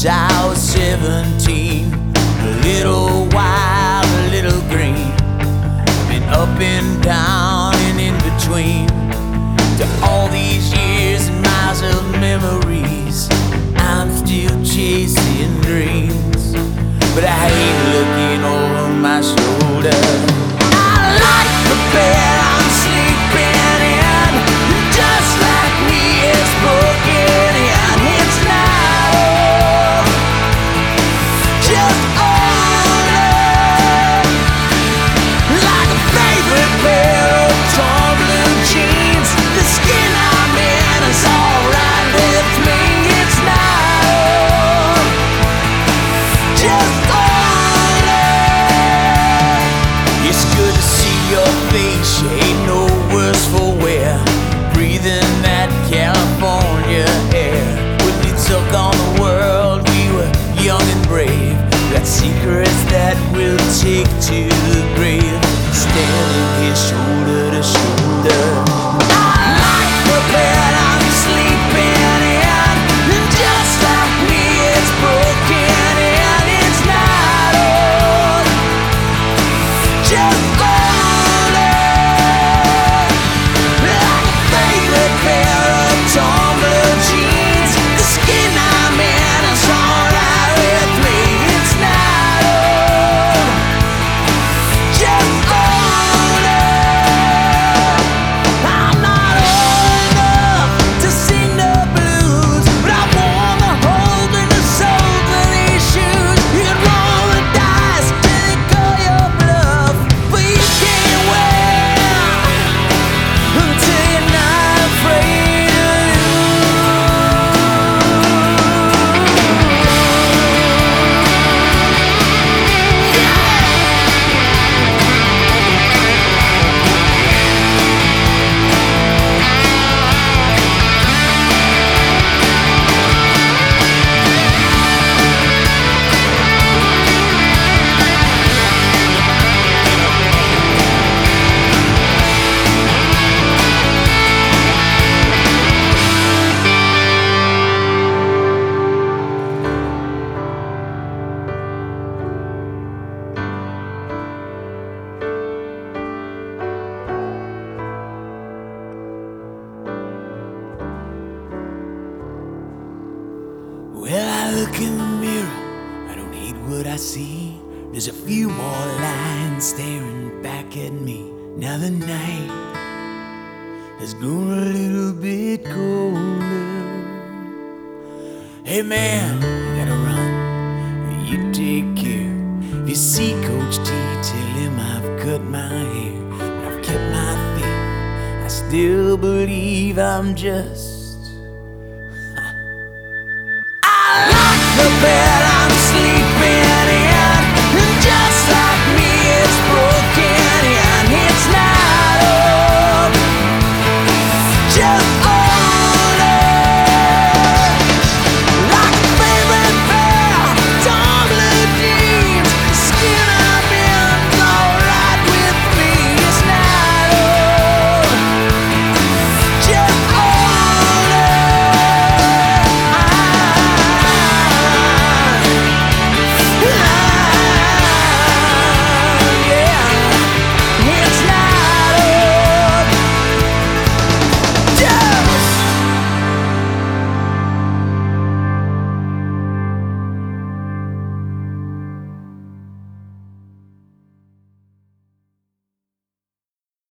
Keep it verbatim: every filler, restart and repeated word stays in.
since I was seventeen. A little wild, a little green. Been up and down and in between. To all these years and miles of memories, I'm still chasing dreams, but I ain't looking over my shoulder. I like the bed I'm sleeping in, just like me is broken in. It's not old, just older, like a favorite pair of torn blue jeans. The skin I'm in is alright with me. It's not old, just older. It's good to see your face, you ain't no worse for wear. Breathing that California air. When we took on the world, we were young and brave. Got secrets that we'll take to the grave. Standing here shoulder to shoulder. I like the bed I'm sleeping in, just like me it's broken in. It's not old, just older, like a favorite pair of torn blue jeans. The skin I'm in is alright with me. It's not old, just older. I'm not old enough to sing the blues, but I want the hold and the soles of these shoes. You can roll the dice till they call your bluff, but you can't win until you're not afraid to Well, I look in the mirror, I don't hate what I see. There's a few more lines staring back at me. Now the night has grown a little bit colder. Hey man, you gotta run, you take care. If you see Coach T, tell him I've cut my hair. But I've kept my faith, I still believe I'm just